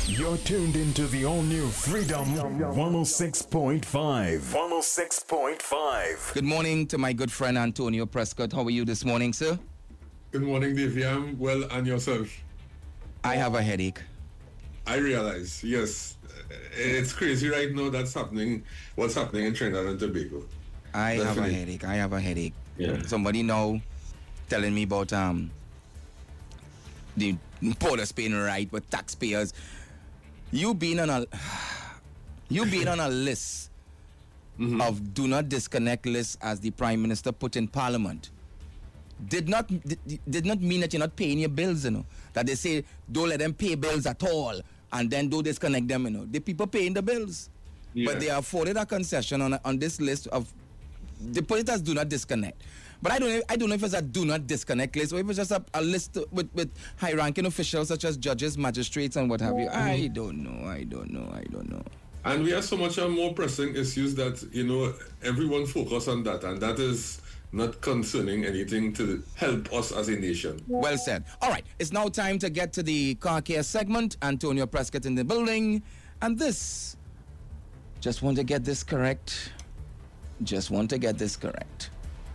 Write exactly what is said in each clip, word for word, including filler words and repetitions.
You're tuned into the all-new Freedom one oh six point five. one oh six point five. Good morning to my good friend Antonio Prescott. How are you this morning, sir? Good morning, Davey. I'm well, and yourself? I have a headache. I realize, yes. It's crazy right now that's happening, what's happening in Trinidad and Tobago. I Definitely. have a headache. I have a headache. Yeah. Somebody now telling me about um the Port of Spain right with taxpayers. You being on a you being on a list mm-hmm. of do not disconnect list as the Prime Minister put in Parliament did not did, did not mean that you're not paying your bills, you know. That they say don't let them pay bills at all and then don't disconnect them, you know. The people paying the bills. Yeah. But they are afforded a concession on on this list of the politicians do not disconnect. But I don't know, I don't know if it's a do not disconnect list or if it's just a, a list with, with high-ranking officials such as judges, magistrates, and what have you. Mm-hmm. I don't know. I don't know. I don't know. And we have so much more pressing issues that, you know, everyone focus on that, and that is not concerning anything to help us as a nation. Well said. All right. It's now time to get to the car care segment. Antonio Prescott in the building. And this, just want to get this correct. Just want to get this correct.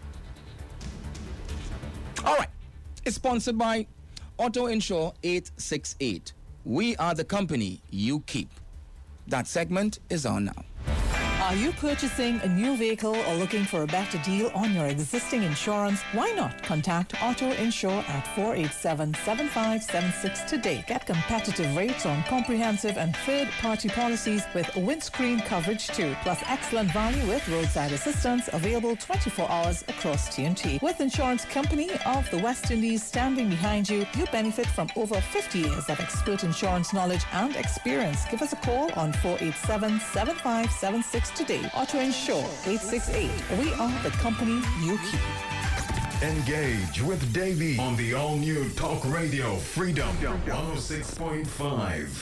All right. It's sponsored by Auto Insure eight six eight. We are the company you keep. That segment is on now. Are you purchasing a new vehicle or looking for a better deal on your existing insurance? Why not contact Auto Insure at four eight seven, seven five seven six today. Get competitive rates on comprehensive and third-party policies with windscreen coverage too, plus excellent value with roadside assistance available twenty-four hours across T N T. With Insurance Company of the West Indies standing behind you, you benefit from over fifty years of expert insurance knowledge and experience. Give us a call on four eight seven, seven five seven six today. Auto Insure eight six eight. We are the company you keep. Engage with Davey on the all-new Talk Radio Freedom one oh six point five.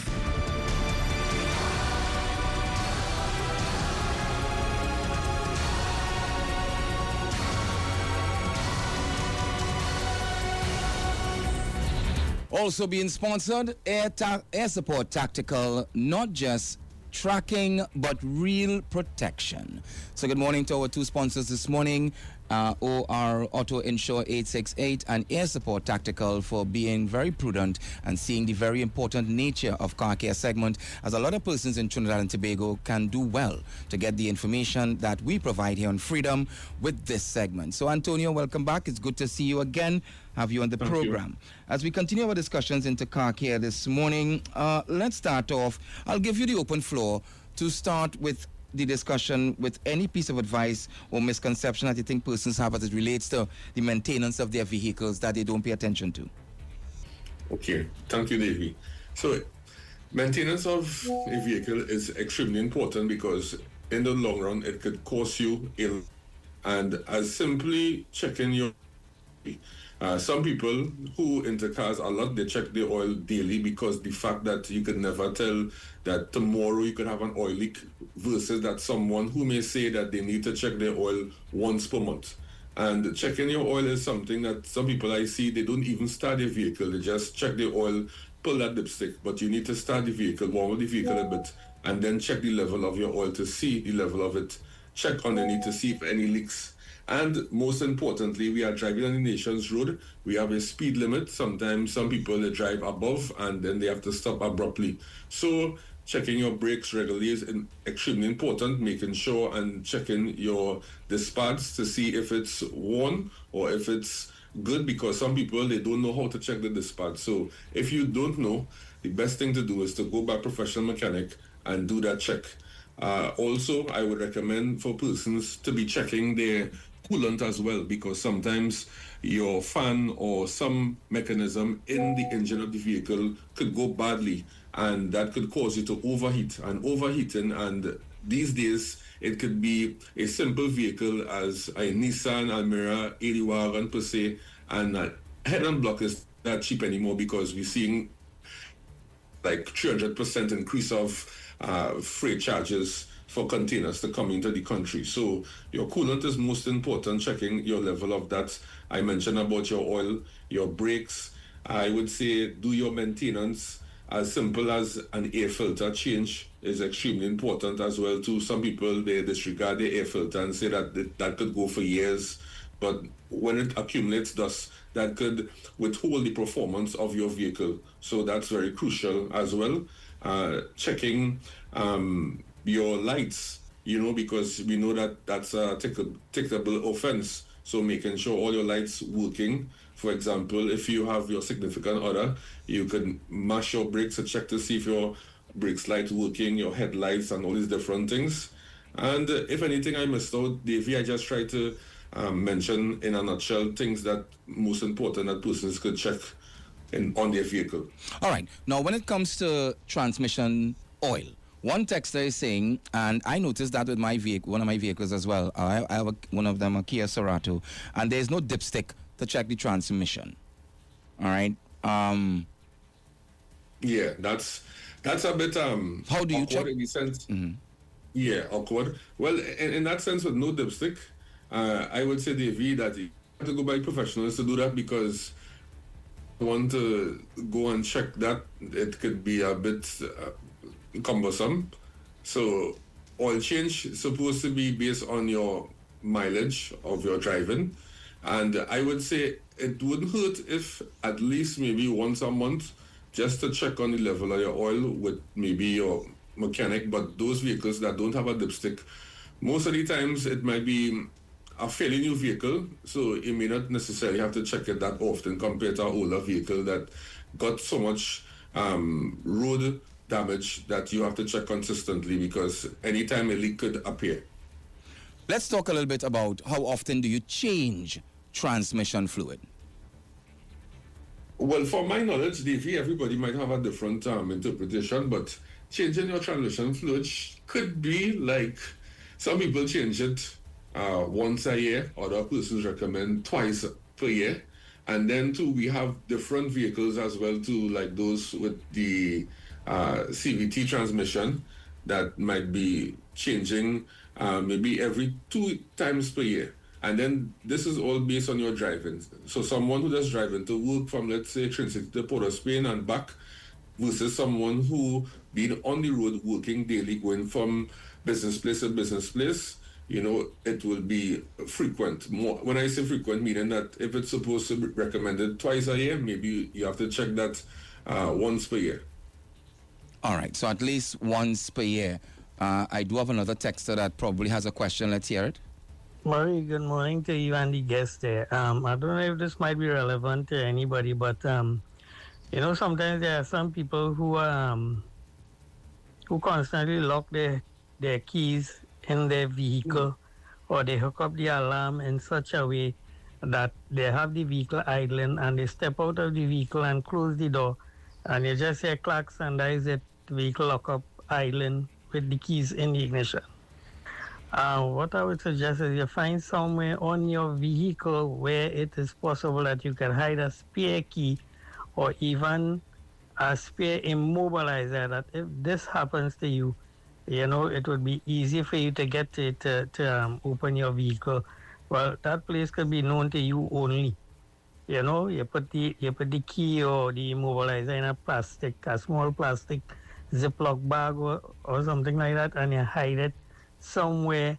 Also being sponsored, Air, Ta- Air Support Tactical, not just tracking but real protection. So good morning to our two sponsors this morning, uh, O R Auto Insure eight six eight and Air Support Tactical, for being very prudent and seeing the very important nature of car care segment, as a lot of persons in Trinidad and Tobago can do well to get the information that we provide here on Freedom with this segment. So Antonio, welcome back. It's good to see you again, have you on the Thank program. You. As we continue our discussions into car care this morning, uh, let's start off. I'll give you the open floor to start with the discussion with any piece of advice or misconception that you think persons have as it relates to the maintenance of their vehicles that they don't pay attention to. Okay, thank you, Davey. So, maintenance of a vehicle is extremely important because in the long run, it could cost you ill. And as simply checking your Uh, some people who enter cars a lot, they check the oil daily because the fact that you can never tell that tomorrow you could have an oil leak versus that someone who may say that they need to check their oil once per month. And checking your oil is something that some people I see, they don't even start their vehicle. They just check the oil, pull that dipstick. But you need to start the vehicle, warm the vehicle a bit, and then check the level of your oil to see the level of it. Check underneath to see if any leaks. And most importantly, we are driving on the nation's road. We have a speed limit. Sometimes some people, they drive above and then they have to stop abruptly. So checking your brakes regularly is extremely important, making sure and checking your disc pads to see if it's worn or if it's good, because some people, they don't know how to check the disc pads. So if you don't know, the best thing to do is to go by a professional mechanic and do that check. Uh, also, I would recommend for persons to be checking their coolant as well, because sometimes your fan or some mechanism in the engine of the vehicle could go badly, and that could cause you to overheat. And overheating, and these days it could be a simple vehicle as a Nissan Almera eighty wagon per se, and uh, head-on block is not cheap anymore because we're seeing like three hundred percent increase of uh, freight charges for containers to come into the country. So your coolant is most important, checking your level of that. I mentioned about your oil, your brakes. I would say do your maintenance as simple as an air filter change is extremely important as well too. Some people, they disregard the air filter and say that th- that could go for years, but when it accumulates dust, that could withhold the performance of your vehicle. So that's very crucial as well. Uh, checking um, your lights, you know, because we know that that's a ticketable offense. So making sure all your lights working. For example, if you have your significant other, you can mash your brakes and check to see if your brakes light working, your headlights and all these different things. And uh, if anything I missed out, Davey, I just try to um, mention in a nutshell things that most important that persons could check in on their vehicle. All right. Now, when it comes to transmission oil, one texter is saying, and I noticed that with my vehicle, one of my vehicles as well. I, I have a, one of them, a Kia Cerato, and there's no dipstick to check the transmission. All right. Um, yeah, that's that's a bit um. How do you awkward check? In the sense, mm-hmm. Yeah, awkward. Well, in, in that sense, with no dipstick, uh, I would say, Davey, that you have to go by professionals to do that, because want to go and check that, it could be a bit uh, cumbersome. So oil change is supposed to be based on your mileage of your driving, and I would say it wouldn't hurt if at least maybe once a month, just to check on the level of your oil with maybe your mechanic. But those vehicles that don't have a dipstick, most of the times it might be a fairly new vehicle, so you may not necessarily have to check it that often compared to an older vehicle that got so much um, road damage that you have to check consistently, because anytime a leak could appear. Let's talk a little bit about how often do you change transmission fluid? Well, from my knowledge, Davey, everybody might have a different um, interpretation, but changing your transmission fluid could be like, some people change it Uh, once a year, other persons recommend twice per year. And then too, we have different vehicles as well too, like those with the uh, C V T transmission that might be changing uh, maybe every two times per year. And then this is all based on your driving. So someone who does driving to work from, let's say, Trinity to Port of Spain and back, versus someone who been on the road working daily, going from business place to business place, you know, it will be frequent. More, when I say frequent, meaning that if it's supposed to be recommended twice a year, maybe you have to check that uh, once per year. All right, so at least once per year. Uh, I do have another texter that probably has a question. Let's hear it. Murray, good morning to you and the guest there. Um, I don't know if this might be relevant to anybody, but, um, you know, sometimes there are some people who um, who constantly lock their, their keys in their vehicle, or they hook up the alarm in such a way that they have the vehicle idling and they step out of the vehicle and close the door, and you just hear clacks, and there is it, the vehicle lock up idling with the keys in the ignition. Uh, what I would suggest is you find somewhere on your vehicle where it is possible that you can hide a spare key or even a spare immobilizer, that if this happens to you, you know, it would be easy for you to get to, to, to um, open your vehicle. Well, that place could be known to you only. You know, you put the you put the key or the immobilizer in a plastic, a small plastic Ziploc bag or, or something like that, and you hide it somewhere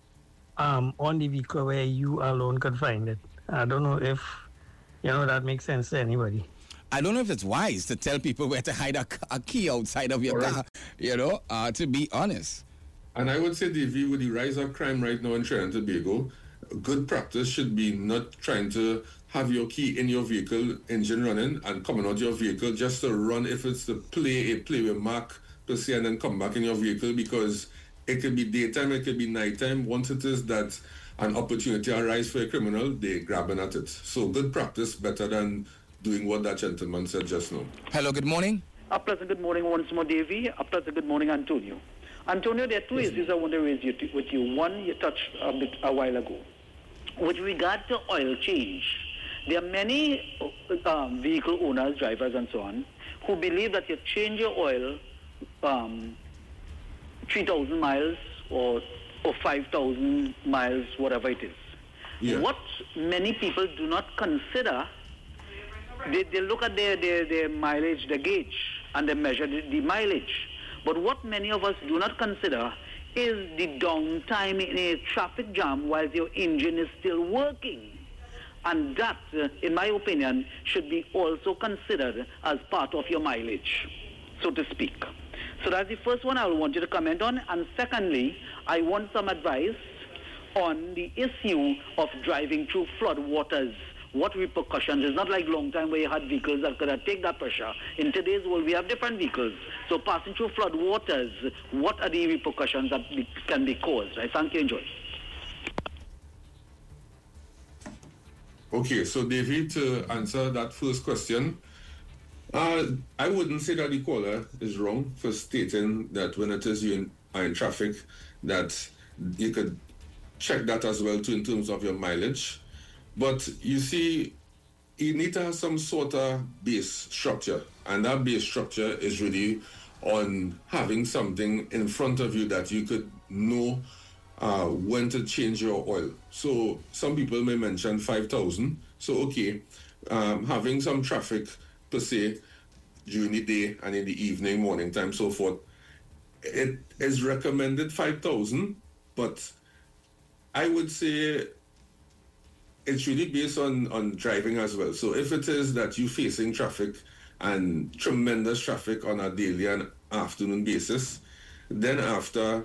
um, on the vehicle where you alone could find it. I don't know if, you know, that makes sense to anybody. I don't know if it's wise to tell people where to hide a, a key outside of your Correct. car, you know, uh, to be honest. And I would say, Davey, with the rise of crime right now in Trinidad and Tobago, good practice should be not trying to have your key in your vehicle, engine running, and coming out your vehicle just to run, if it's to play a play with Mark per se, and then come back in your vehicle, because it could be daytime, it could be nighttime. Once it is that an opportunity arises for a criminal, they're grabbing at it. So good practice, better than doing what that gentleman said just now. Hello, good morning. A pleasant good morning once more, Davey. A pleasant good morning, Antonio. Antonio, there are two issues I want to raise with you. One you touched a bit a while ago. With regard to oil change, there are many um, vehicle owners, drivers, and so on, who believe that you change your oil um, three thousand miles or, or five thousand miles, whatever it is. Yeah. What many people do not consider, They, they look at their, their, their mileage, the gauge, and they measure the, the mileage. But what many of us do not consider is the downtime in a traffic jam while your engine is still working. And that, uh, in my opinion, should be also considered as part of your mileage, so to speak. So that's the first one I want you to comment on. And secondly, I want some advice on the issue of driving through flood waters. What repercussions? It's not like long time where you had vehicles that could take that pressure. In today's world, we have different vehicles. So passing through flood waters, what are the repercussions that be, can be caused? I thank you, enjoy. Okay, so David, to answer that first question, uh, I wouldn't say that the caller is wrong for stating that when it is you in, are in traffic, that you could check that as well too in terms of your mileage. But you see, you need to have some sort of base structure, and that base structure is really on having something in front of you that you could know uh, when to change your oil. So some people may mention five thousand. So okay, um, having some traffic per se during the day and in the evening, morning time, so forth, it is recommended five thousand, but I would say it's really based on, on driving as well. So if it is that you're facing traffic and tremendous traffic on a daily and afternoon basis, then after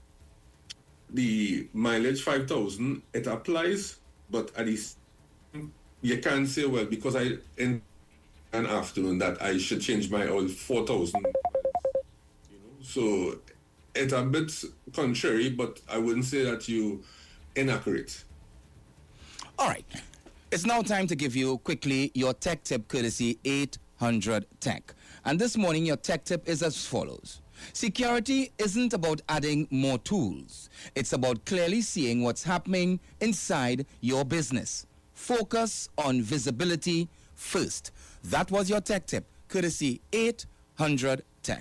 the mileage five thousand, it applies, but at least you can't say, well, because I in an afternoon that I should change my oil four thousand. You know, so it's a bit contrary, but I wouldn't say that you inaccurate. All right. It's now time to give you quickly your tech tip courtesy eight hundred Tech. And this morning your tech tip is as follows. Security isn't about adding more tools. It's about clearly seeing what's happening inside your business. Focus on visibility first. That was your tech tip courtesy eight hundred Tech.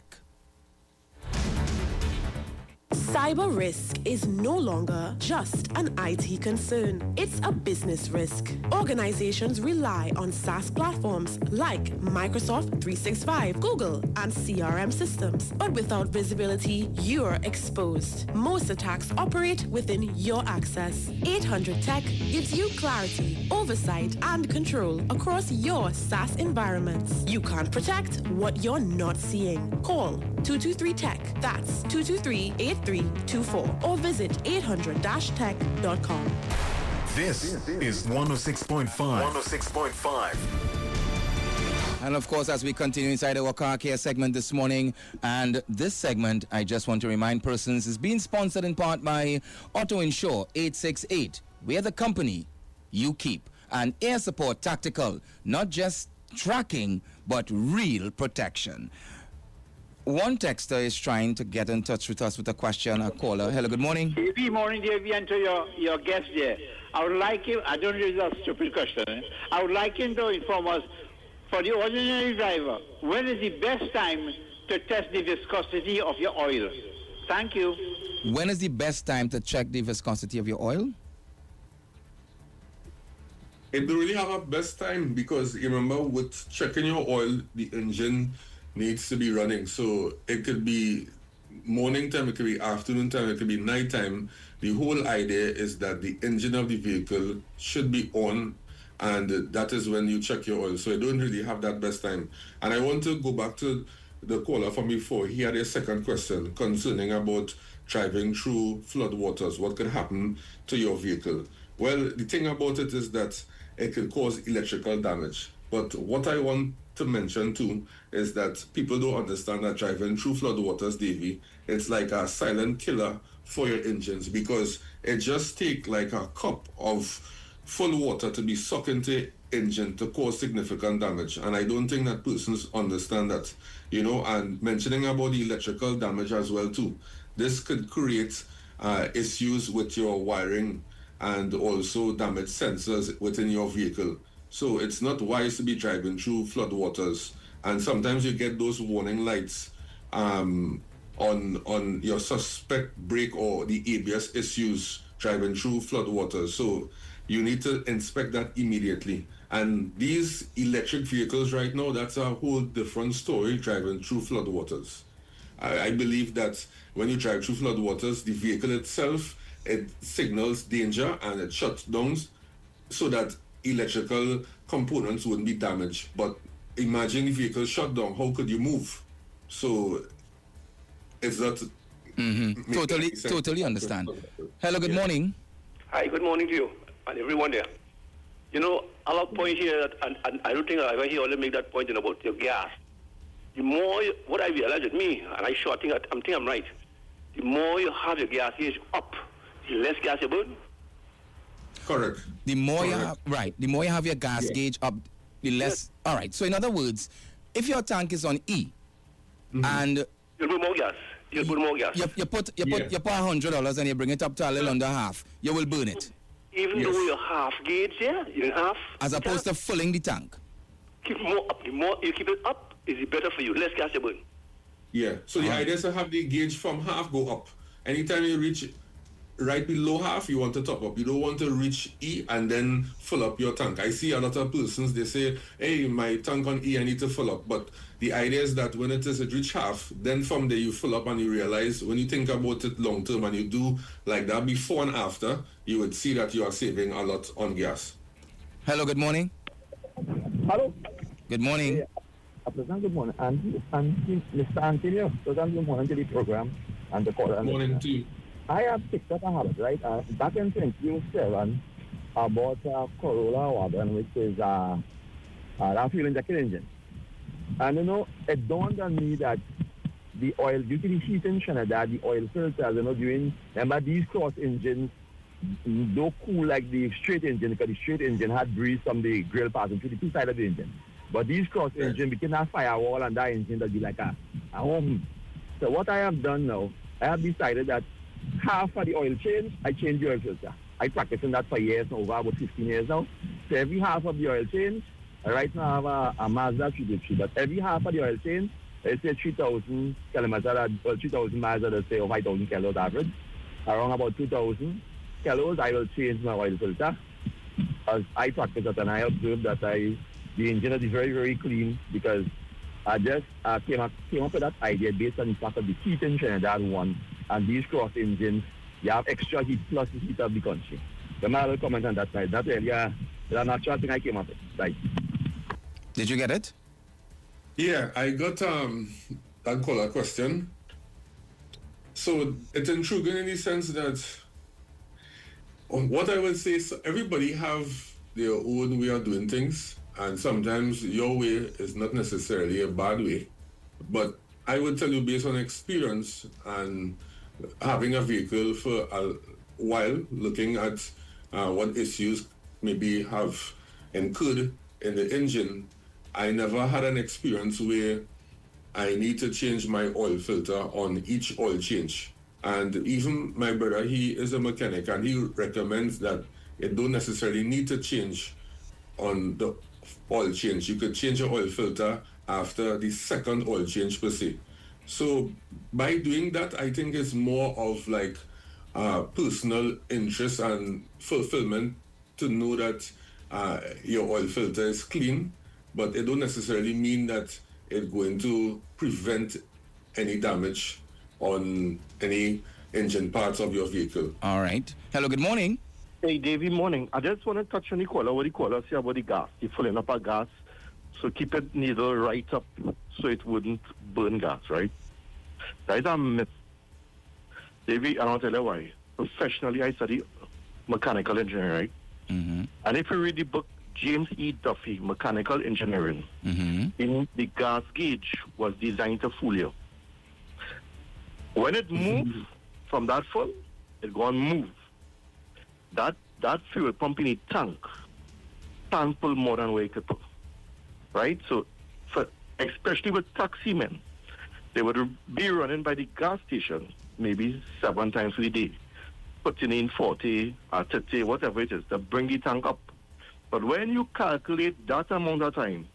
Cyber risk is no longer just an I T concern. It's a business risk. Organizations rely on SaaS platforms like Microsoft three sixty-five, Google, and C R M systems. But without visibility, you're exposed. Most attacks operate within your access. eight hundred Tech gives you clarity, oversight, and control across your SaaS environments. You can't protect what you're not seeing. Call two two three Tech. That's two two three, eight three two four or visit eight hundred dash tech dot com. This is one oh six point five. one oh six point five. And of course, as we continue inside our car care segment this morning, and this segment, I just want to remind persons, is being sponsored in part by Auto Insure eight six eight. We're the company you keep. And Air Support Tactical, not just tracking, but real protection. One texter is trying to get in touch with us with a question, a caller. Hello, good morning. Good morning, Davey, and to your, your guest there. I would like you, I don't know if it's a stupid question, eh? I would like him to inform us, for the ordinary driver, when is the best time to test the viscosity of your oil? Thank you. When is the best time to check the viscosity of your oil? It don't really have a best time because you remember with checking your oil, the engine needs to be running. So it could be morning time, it could be afternoon time, it could be night time. The whole idea is that the engine of the vehicle should be on, and that is when you check your oil. So you don't really have that best time. And I want to go back to the caller from before. He had a second question concerning about driving through flood waters. What could happen to your vehicle? Well, the thing about it is that it could cause electrical damage. But what I want to mention too is that people don't understand that driving through flood waters, Davey, it's like a silent killer for your engines, because it just takes like a cup of full water to be sucked into engine to cause significant damage. And I don't think that persons understand that, you know. And mentioning about the electrical damage as well too, this could create uh, issues with your wiring and also damage sensors within your vehicle. So it's not wise to be driving through flood waters. And sometimes you get those warning lights um, on on your suspect brake or the A B S issues driving through flood waters. So you need to inspect that immediately. And these electric vehicles right now, that's a whole different story driving through floodwaters. I, I believe that when you drive through floodwaters, the vehicle itself, it signals danger and it shuts down so that electrical components wouldn't be damaged. But imagine the vehicle shut down, how could you move? So it's not... Mm-hmm. Totally, totally understand. Hello, good yeah. morning. Hi, good morning to you and everyone there. You know, I have a point here, that, and, and I don't think I ever hear only make that point in about your gas. The more, you, what I realize with me, and I sure think, I'm think I'm right, the more you have your gas gauge up, the less gas you burn. Correct. The more Correct. you have, right, the more you have your gas yeah. gauge up, the less, yes. all right. So in other words, if your tank is on E, mm-hmm. and... You'll put more gas. You'll put more gas. You, you put you put, yeah. you put one hundred dollars and you bring it up to a little under half, you will burn it. Even yes. though you're half gauge, yeah, you're half. As opposed tank. to filling the tank. Keep more up. The more you keep it up, is it better for you. Less gas you burn. Yeah. So the uh-huh. idea is to have the gauge from half go up. Anytime you reach right below half, you want to top up. You don't want to reach E and then fill up your tank. I see a lot of persons, they say, hey, my tank on E, I need to fill up. But the idea is that when it is it reach half, then from there you fill up and you realize, when you think about it long term and you do like that before and after, you would see that you are saving a lot on gas. Hello, good morning. Hello. Good morning. Uh, good morning. And, and Mister Antonio, good morning to the program and the call. Good morning to you. I have picked up a habit, right? Uh, back in twenty oh seven, I bought a Corolla wagon, which is uh, a fuel injected engine. And, you know, it dawned on me that the oil, due to the heat in Trinidad, the oil filters, you know, doing, remember these cross engines don't cool like the straight engine, because the straight engine had breeze from the grill passing through the two sides of the engine. But these cross right. engine, between that firewall and that engine, that be like a, a home. So what I have done now, I have decided that half of the oil change, I change the oil filter. I practice in that for years now, over about fifteen years now. So every half of the oil change, right now I have a, a Mazda three fifty, but every half of the oil change, let's say three thousand kilometers, or three thousand miles, let's say, or five thousand kilos average. Around about two thousand kilos, I will change my oil filter. As I practice it, and I observe that I, the engine is very, very clean, because I just uh, came, up, came up with that idea based on the fact of the heat in Trinidad one, and these cross engines, you have extra heat plus the heat of the country. So I will comment on that side. That's really a, a natural thing I came up with. Right. Did you get it? Yeah, I got um, that caller question. So it's intriguing in the sense that what I would say is everybody have their own way of doing things, and sometimes your way is not necessarily a bad way. But I would tell you, based on experience and having a vehicle for a while, looking at uh, what issues maybe have incurred in the engine, I never had an experience where I need to change my oil filter on each oil change. And even my brother, he is a mechanic, and he recommends that it don't necessarily need to change on the oil change. You could change your oil filter after the second oil change per se. So by doing that, I think it's more of like uh, personal interest and fulfillment to know that uh, your oil filter is clean, but it don't necessarily mean that it's going to prevent any damage on any engine parts of your vehicle. All right. Hello, good morning. Hey, Davey, morning. I just want to touch on the caller, what the caller say about the gas. You're filling up a gas, so keep it needle right up so it wouldn't burn gas, right? That is a myth. Davey, and I'll tell you why. Professionally, I study mechanical engineering, right? Mm-hmm. And if you read the book, James E. Duffy, Mechanical Engineering, mm-hmm. in the gas gauge was designed to fool you. When it moves mm-hmm. from that full, it go and move. That that fuel pump in a tank can pull more than what it could pull, right? So, for especially with taxi men, they would be running by the gas station maybe seven times a day, putting in forty or thirty, whatever it is, to bring the tank up. But when you calculate that amount of time,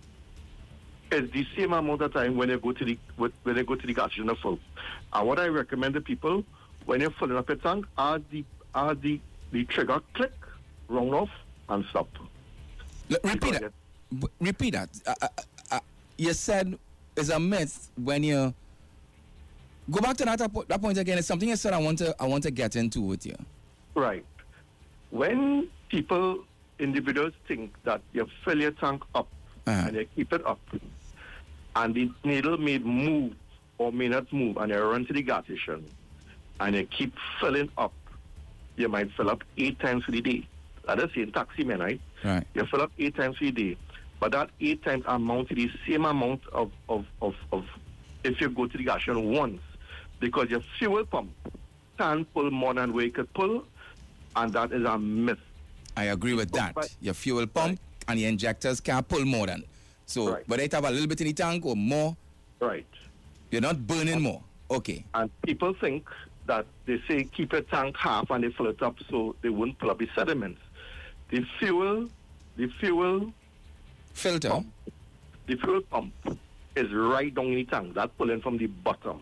it's the same amount of time when they go to the when they go to the gas station to full. And what I recommend to people, when you're filling up a tank, add the add the, the trigger click round off and stop. L- repeat that. B- repeat that. Uh, uh, uh, you said it's a myth when you go back to that, that point again. It's something you said I want to I want to get into with you. Right. When people, individuals think that you fill your tank up uh-huh. and you keep it up, and the needle may move or may not move, and you run to the gas station and you keep filling up, you might fill up eight times for the day. That is saying taxi man, right? Right. You fill up eight times for the day, but that eight times amount to the same amount of, of, of, of if you go to the gas station once, because your fuel pump can pull more than where it could pull, and that is a myth. I agree with that. But, your fuel pump right. and the injectors can pull more than. So, right. whether it have a little bit in the tank or more, right? You're not burning and, more. Okay. And people think that they say keep a tank half and they fill it up so they won't pull up the sediments. The fuel, the fuel filter, pump, the fuel pump is right down in the tank. That pulling from the bottom,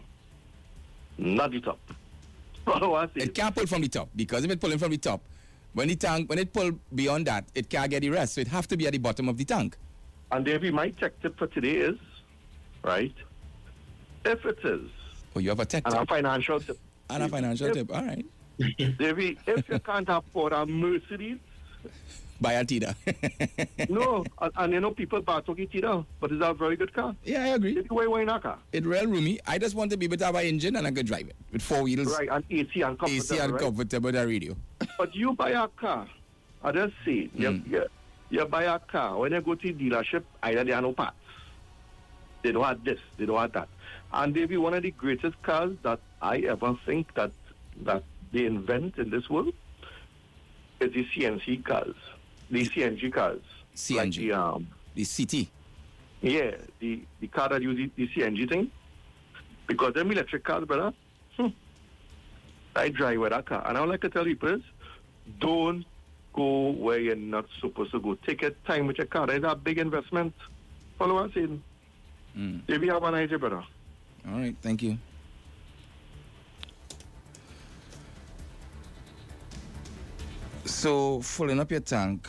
not the top. It can't pull from the top, because if it pulling from the top, when the tank, when it pull beyond that, it can't get the rest. So it have to be at the bottom of the tank. And Davey, my tech tip for today is, right, if it is. Oh, you have a tech and tip. And a financial tip. And a financial if, tip, all right. Davey, if you can't afford a Mercedes, buy a Tida. No, and, and you know, people buy Toki Tida, but it's a very good car. Yeah, I agree. Why, why not car? It's real roomy. I just want to be able to have an engine and I could drive it with four wheels. Right, and A C and comfortable. A C and right? comfortable, the radio. But you buy a car, I just say, mm. you, you, you buy a car, when you go to the dealership, either there are no parts. They don't have this, they don't have that. And they be one of the greatest cars that I ever think that that they invent in this world is the C N C cars, the C N G cars. C N G, like the, um, the C T. Yeah, the, the car that uses the C N G thing. Because them electric cars, brother, hmm, I drive with that car. And I would like to tell people is, don't go where you're not supposed to go. Take your time with your car. It's a big investment. Follow what I'm saying. Mm. Maybe have an idea, brother. All right, thank you. So, filling up your tank.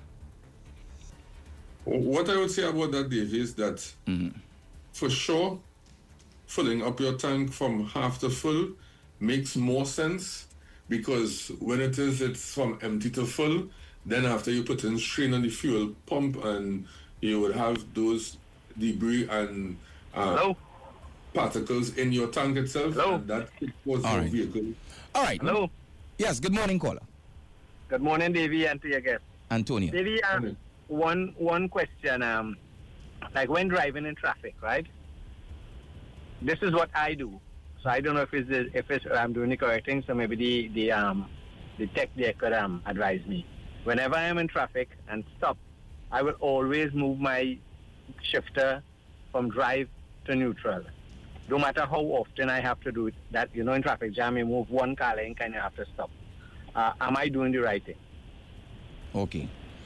What I would say about that, Dave, is that mm-hmm. for sure, filling up your tank from half to full makes more sense, because when it is, it's from empty to full. Then after you put in strain on the fuel pump, and you would have those debris and uh, particles in your tank itself. Hello? And that could cause All your right. vehicle. All right. Hello. Yes, good morning, caller. Good morning, Davey, and to your guest. Antonio. Davey, um, one, one question. Um, like when driving in traffic, right? This is what I do. So I don't know if it's, if it's I'm doing the correct thing, so maybe the, the, um, the tech there could um, advise me. Whenever I am in traffic and stop, I will always move my shifter from drive to neutral. No matter how often I have to do it, that, you know, in traffic jam, you move one car lane, kind of have to stop. Uh, am I doing the right thing? Okay.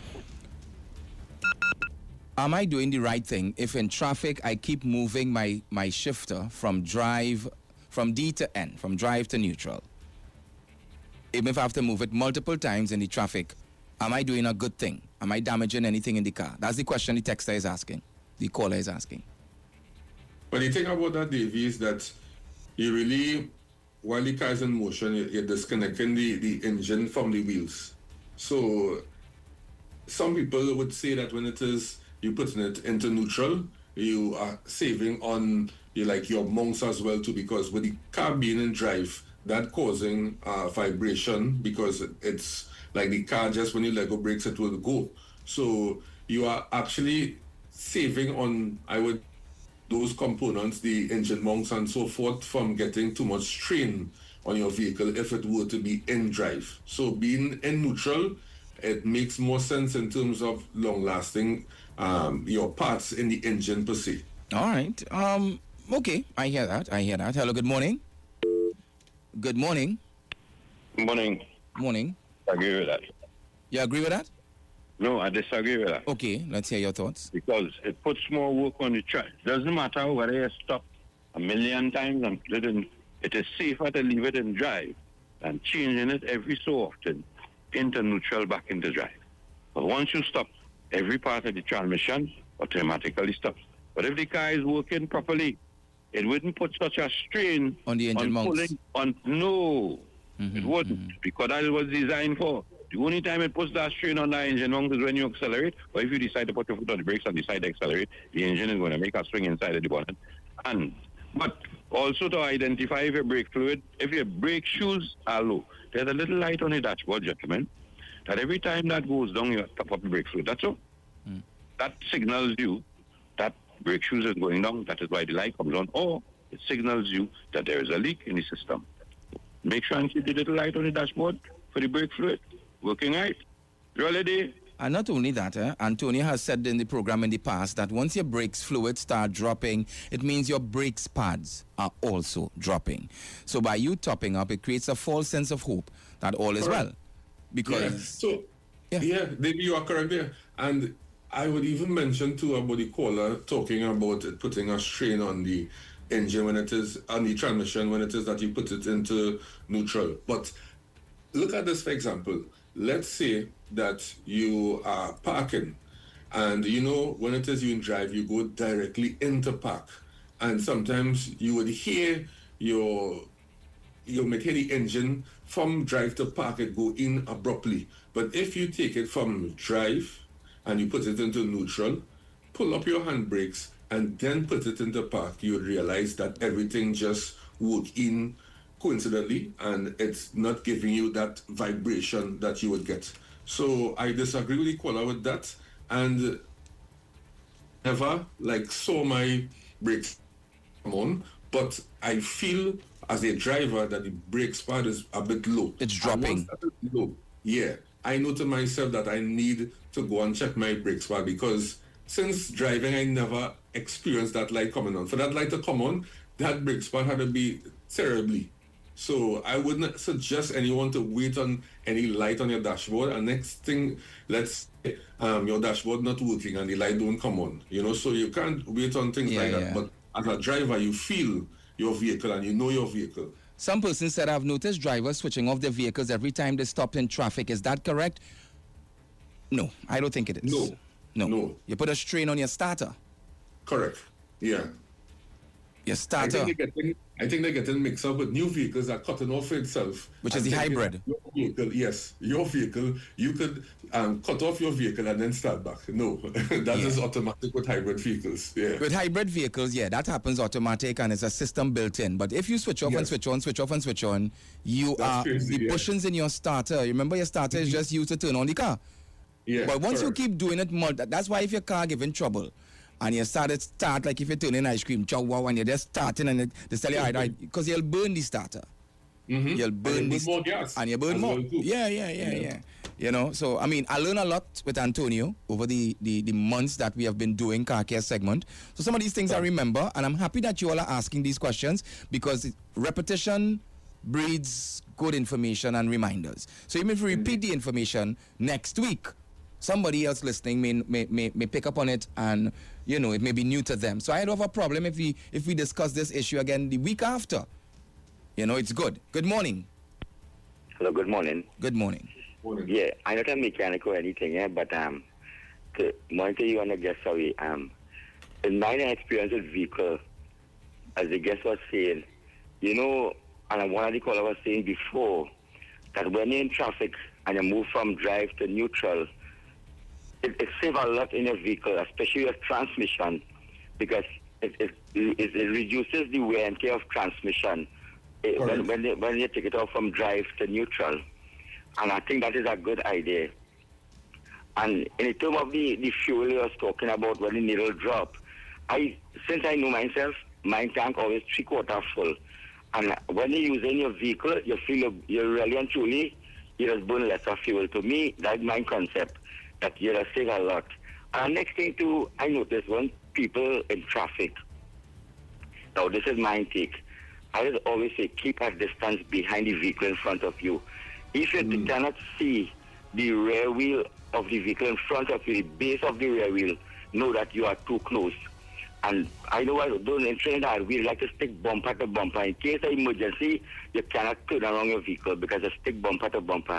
Am I doing the right thing if in traffic I keep moving my, my shifter from drive, from D to N, from drive to neutral? Even if I have to move it multiple times in the traffic, am I doing a good thing? Am I damaging anything in the car? That's the question the texter is asking, the caller is asking. But the thing about that, Davey, is that you really, while the car is in motion, you're disconnecting the, the engine from the wheels. So some people would say that when it is, you putting it into neutral, you are saving on you like your mounts as well too, because with the car being in drive, that causing uh, vibration, because it's like the car, just when you let go brakes, it will go. So you are actually saving on, I would, those components, the engine mounts and so forth, from getting too much strain on your vehicle if it were to be in drive. So being in neutral, it makes more sense in terms of long-lasting um, your parts in the engine per se. All right. Um. Okay, I hear that. I hear that. Hello, good morning. Good morning. Morning. Morning. I agree with that. You agree with that? No, I disagree with that. Okay, let's hear your thoughts. Because it puts more work on the track. Doesn't matter whether you stop a million times and put it in. It is safer to leave it in drive than changing it every so often. into neutral, back into drive. But once you stop, every part of the transmission automatically stops. But if the car is working properly, it wouldn't put such a strain on the engine on mounts. pulling on. No, mm-hmm, it wouldn't, mm-hmm. because that was designed for. The only time it puts that strain on the engine mount is when you accelerate, or if you decide to put your foot on the brakes and decide to accelerate, the engine is going to make a swing inside of the bonnet. And but also to identify if your brake fluid, if your brake shoes are low, there's a little light on the dashboard, gentlemen, that every time that goes down, you top up the brake fluid. That's all. Mm. That signals you that brake shoes is going down. That is why the light comes on. Or it signals you that there is a leak in the system. Make sure and keep the little light on the dashboard for the brake fluid working right. Really? And not only that, eh, Antonio has said in the program in the past that once your brakes fluid start dropping, it means your brakes pads are also dropping. So by you topping up, it creates a false sense of hope that all is well. Because yeah. So yeah, yeah maybe you are correct there. And I would even mention too about the caller talking about it putting a strain on the engine when it is on the transmission when it is that you put it into neutral. But look at this for example. Let's say that you are parking and you know when it is you in drive you go directly into park, and sometimes you would hear your you may hear the engine from drive to park it go in abruptly. But if you take it from drive and you put it into neutral, pull up your handbrakes and then put it into park, you would realize that everything just work in coincidentally, and it's not giving you that vibration that you would get. So I disagree with the caller with that, and never like saw my brakes come on, but I feel as a driver that the brake pad is a bit low. It's dropping. Low, yeah, I know to myself that I need to go and check my brake pad because since driving I never experienced that light coming on. For that light to come on, that brake pad had to be terribly. So I wouldn't suggest anyone to wait on any light on your dashboard. And next thing, let's say um, your dashboard not working and the light don't come on. You know, so you can't wait on things yeah, like yeah. that. But as a driver, you feel your vehicle and you know your vehicle. Some person said, I've noticed drivers switching off their vehicles every time they stop in traffic. Is that correct? No, I don't think it is. No. No. No. You put a strain on your starter. Correct. Yeah. Your starter. I think they're getting, I think they're getting mixed up with new vehicles that are cutting off for itself. Which is the hybrid. Your vehicle, yes. Your vehicle, you could um, cut off your vehicle and then start back. No, that yeah. is automatic with hybrid vehicles. Yeah. With hybrid vehicles, yeah, that happens automatic and it's a system built in. But if you switch off yes. and switch on, switch off and switch on, you That's are crazy, the yeah. bushings in your starter. Remember your starter mm-hmm. is just used to turn on the car. Yeah, but once correct. you keep doing it more, that's why if your car giving trouble, and you start it start like if you're turning ice cream, chow wow, and you're just starting and they tell you, all right, all right, because you'll burn the starter. Mm-hmm. You'll burn this more gas. And you burn more. Well yeah, yeah, yeah, yeah, yeah. You know, so I mean, I learned a lot with Antonio over the, the, the months that we have been doing Car Care segment. So some of these things right. I remember, and I'm happy that you all are asking these questions because repetition breeds good information and reminders. So even if we repeat mm-hmm. the information next week, somebody else listening may, may, may, may pick up on it and, you know, it may be new to them. So I don't have a problem if we if we discuss this issue again the week after. You know, it's good. Good morning. Hello, good morning. Good morning. morning. Yeah, I'm not a mechanic or anything, yeah, but um, to monitor you on the guest, sorry, um, in my experience with vehicle, as the guest was saying, you know, and one of the callers was saying before, that when you're in traffic and you move from drive to neutral, It, it saves a lot in your vehicle, especially your transmission, because it, it, it, it reduces the wear and tear of transmission it, when, when, they, when you take it off from drive to neutral. And I think that is a good idea. And in terms of the, the fuel you was talking about when the needle drop, I since I know myself, my tank always three quarter full. And when you use in your vehicle, you feel you really and truly, you just burn less of fuel. To me, that's my concept. That you just save a lot. And next thing too, I noticed when people in traffic, now this is my take, I just always say keep a distance behind the vehicle in front of you. If you mm. cannot see the rear wheel of the vehicle in front of you, the base of the rear wheel, know that you are too close. And I know I don't in Trinidad, we like to stick bumper to bumper. In case of emergency, you cannot turn around your vehicle because you stick bumper to bumper.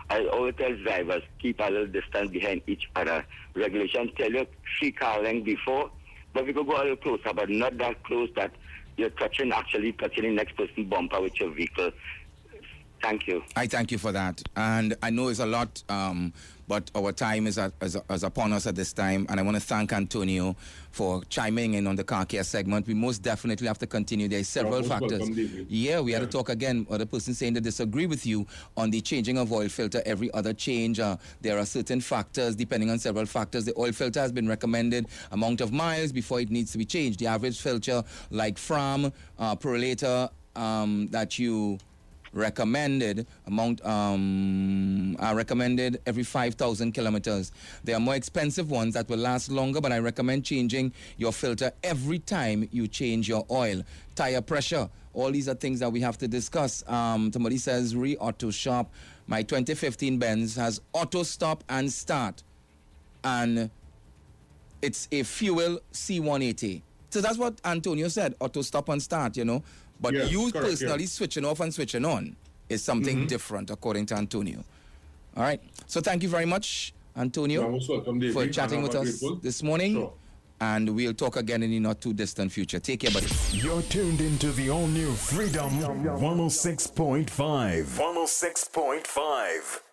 I always tell drivers, keep a little distance behind each other. Regulations tell you three car length before, but we could go a little closer, but not that close that you're touching, actually touching the next person's bumper with your vehicle. Thank you. I thank you for that. And I know it's a lot, um, but our time is, at, is, is upon us at this time. And I want to thank Antonio for chiming in on the car care segment. We most definitely have to continue. There are several You're factors. welcome, yeah, we yeah. had to talk again. Other person saying they disagree with you on the changing of oil filter every other change. Uh, there are certain factors, depending on several factors. The oil filter has been recommended amount of miles before it needs to be changed. The average filter, like Fram, uh, Perolator, um, that you recommended amount um are recommended every five thousand kilometers. There are more expensive ones that will last longer, but I recommend changing your filter every time you change your oil. Tire pressure, all these are things that we have to discuss. Um somebody says re-auto shop, my twenty fifteen Benz has auto stop and start, and it's a fuel C one eighty. So that's what Antonio said, auto stop and start, you know. But Yes, you correct, personally yeah. switching off and switching on is something Mhm. different, according to Antonio. All right. So thank you very much, Antonio, You're most welcome, Davey, for and chatting have with a us grateful. this morning. Sure. And we'll talk again in the not too distant future. Take care, buddy. You're tuned into the all-new Freedom one oh six point five. one oh six point five.